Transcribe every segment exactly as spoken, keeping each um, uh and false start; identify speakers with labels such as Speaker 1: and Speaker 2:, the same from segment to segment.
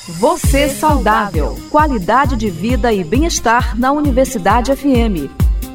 Speaker 1: Você Saudável. Qualidade de vida e bem-estar na Universidade F M.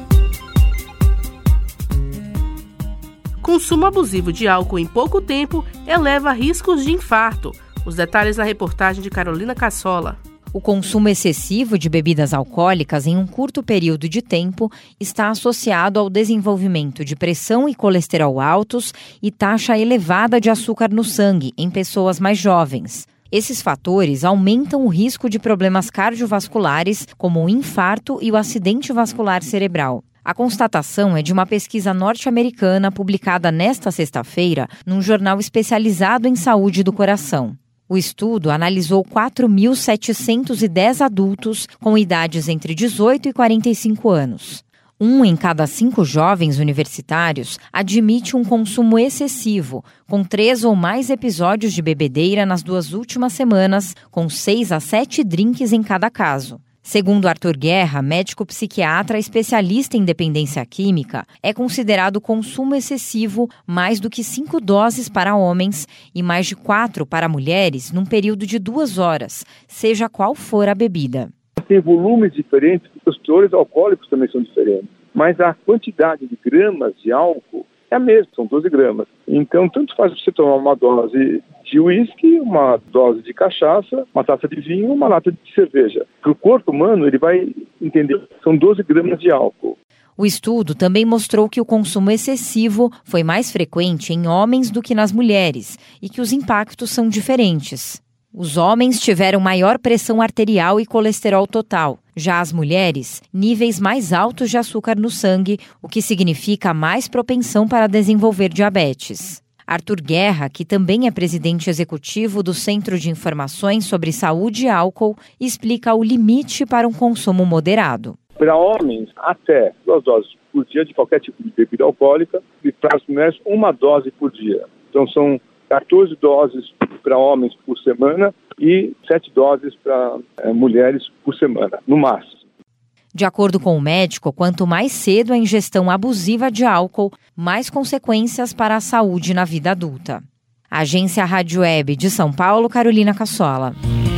Speaker 2: Consumo abusivo de álcool em pouco tempo eleva riscos de infarto. Os detalhes na reportagem de Carolina Cassola.
Speaker 3: O consumo excessivo de bebidas alcoólicas em um curto período de tempo está associado ao desenvolvimento de pressão e colesterol altos e taxa elevada de açúcar no sangue em pessoas mais jovens. Esses fatores aumentam o risco de problemas cardiovasculares, como o infarto e o acidente vascular cerebral. A constatação é de uma pesquisa norte-americana publicada nesta sexta-feira num jornal especializado em saúde do coração. O estudo analisou quatro mil setecentos e dez adultos com idades entre dezoito e quarenta e cinco anos. Um em cada cinco jovens universitários admite um consumo excessivo, com três ou mais episódios de bebedeira nas duas últimas semanas, com seis a sete drinks em cada caso. Segundo Arthur Guerra, médico psiquiatra especialista em dependência química, é considerado consumo excessivo mais do que cinco doses para homens e mais de quatro para mulheres num período de duas horas, seja qual for a bebida.
Speaker 4: Tem volumes diferentes, os teores alcoólicos também são diferentes, mas a quantidade de gramas de álcool é a mesma, são doze gramas. Então, tanto faz você tomar uma dose de uísque, uma dose de cachaça, uma taça de vinho, uma lata de cerveja. Para o corpo humano, ele vai entender que são doze gramas de álcool.
Speaker 3: O estudo também mostrou que o consumo excessivo foi mais frequente em homens do que nas mulheres e que os impactos são diferentes. Os homens tiveram maior pressão arterial e colesterol total. Já as mulheres, níveis mais altos de açúcar no sangue, o que significa mais propensão para desenvolver diabetes. Arthur Guerra, que também é presidente executivo do Centro de Informações sobre Saúde e Álcool, explica o limite para um consumo moderado.
Speaker 4: Para homens, até duas doses por dia de qualquer tipo de bebida alcoólica, e para as mulheres, uma dose por dia. Então são quatorze doses para homens por semana e sete doses para é, mulheres por semana, no máximo.
Speaker 3: De acordo com o médico, quanto mais cedo a ingestão abusiva de álcool, mais consequências para a saúde na vida adulta. Agência Rádio Web de São Paulo, Carolina Cassola.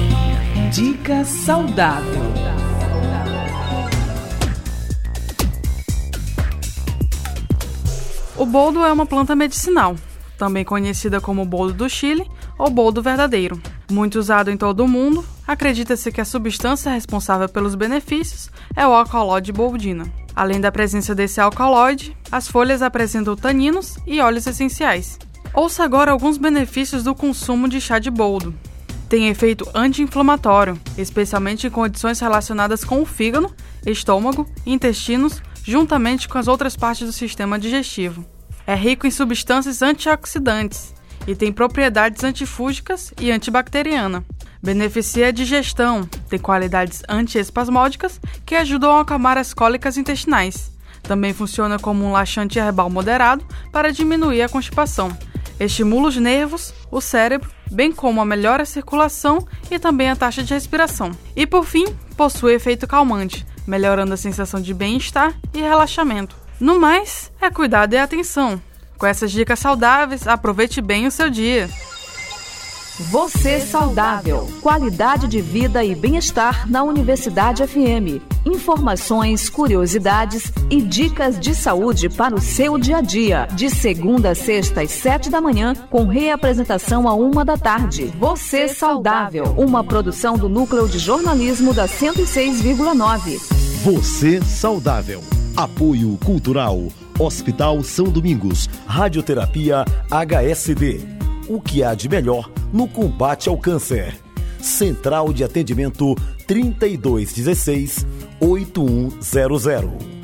Speaker 1: Dica saudável.
Speaker 5: O boldo é uma planta medicinal, também conhecida como boldo do Chile ou boldo verdadeiro. Muito usado em todo o mundo, acredita-se que a substância responsável pelos benefícios é o alcaloide boldina. Além da presença desse alcaloide, as folhas apresentam taninos e óleos essenciais. Ouça agora alguns benefícios do consumo de chá de boldo. Tem efeito anti-inflamatório, especialmente em condições relacionadas com o fígado, estômago e intestinos, juntamente com as outras partes do sistema digestivo. É rico em substâncias antioxidantes e tem propriedades antifúngicas e antibacteriana. Beneficia a digestão, tem qualidades antiespasmódicas que ajudam a acalmar as cólicas intestinais. Também funciona como um laxante herbal moderado para diminuir a constipação. Estimula os nervos, o cérebro, bem como a melhora a circulação e também a taxa de respiração. E por fim, possui efeito calmante, melhorando a sensação de bem-estar e relaxamento. No mais, é cuidado e atenção. Com essas dicas saudáveis, aproveite bem o seu dia.
Speaker 1: Você Saudável. Qualidade de vida e bem-estar na Universidade F M. Informações, curiosidades e dicas de saúde para o seu dia a dia. De segunda a sexta às sete da manhã, com reapresentação à uma da tarde. Você Saudável. Uma produção do Núcleo de Jornalismo da cento e seis vírgula nove.
Speaker 6: Você Saudável. Apoio Cultural. Hospital São Domingos. Radioterapia H S D. O que há de melhor no combate ao câncer. Central de Atendimento trinta e dois dezesseis, oitenta e um zero zero.